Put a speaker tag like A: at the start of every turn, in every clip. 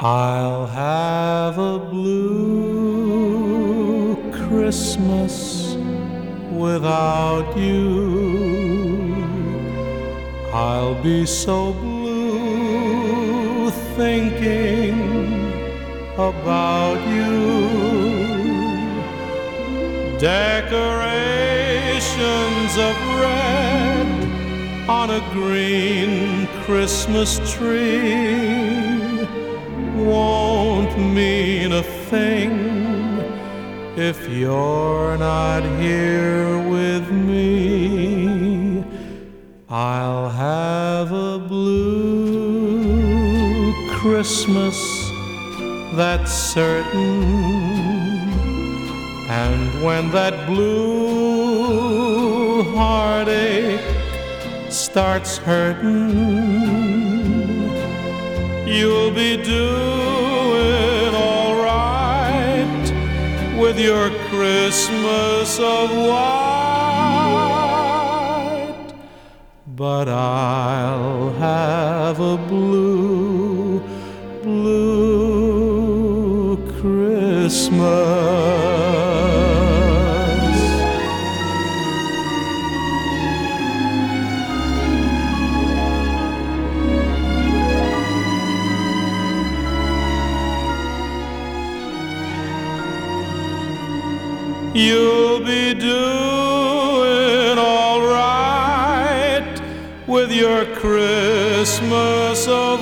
A: I'll have a blue Christmas without you. I'll be so blue thinking about you. Decorations of red on a green Christmas tree won't mean a thing if you're not here with me. I'll have a blue Christmas, that's certain. And when that blue heartache starts hurting, you'll be doing all right with your Christmas of white. But I'll have a blue, blue Christmas. You'll be doing all right with your Christmas of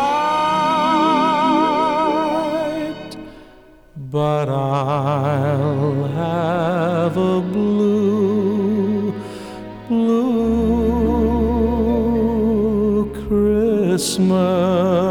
A: white. But I'll have a blue, blue Christmas.